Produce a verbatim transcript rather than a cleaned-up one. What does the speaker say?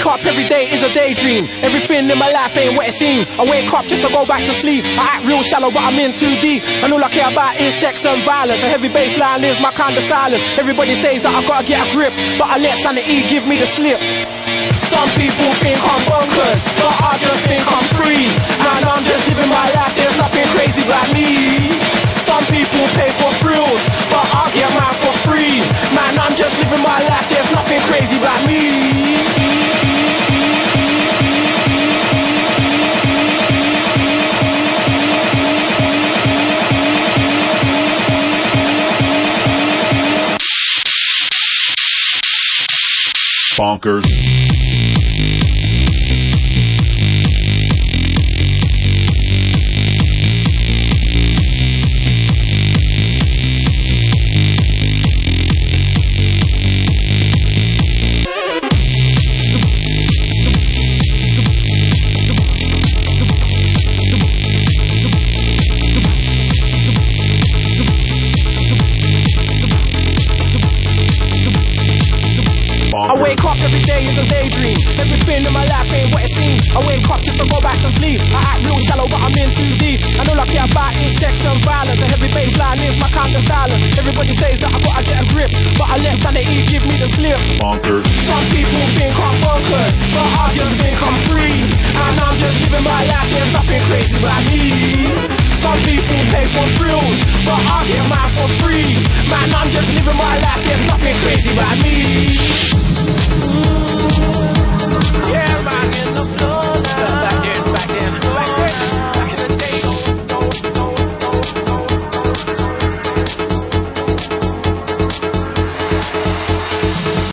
up every day is a daydream. Everything in my life ain't what it seems. I wake up just to go back to sleep. I act real shallow but I'm in too deep. And all I care about is sex and violence. A heavy baseline is my kind of silence. Everybody says that I gotta get a grip, but I let sanity give me the slip. Some people think I'm bonkers, but I just think I'm free. Man, I'm just living my life, there's nothing crazy about me. Some people pay for thrills, but I get mine for free. Man, I'm just living my life, there's nothing crazy about me. Bonkers. I wake up every day is a daydream. Everything in my life ain't what it seems. I wake up just to go back to sleep. I act real shallow but I'm in too deep. And all I care about is sex and violence. A heavy baseline is my kind of silence. Everybody says that I gotta get a grip, but I let sanity give me the slip. Bonkers. Some people think I'm bonkers, but I just think I'm free. And I'm just living my life, there's nothing crazy about me. Some people pay for thrills, but I get mine for free. Man, I'm just living my life, there's nothing crazy about me.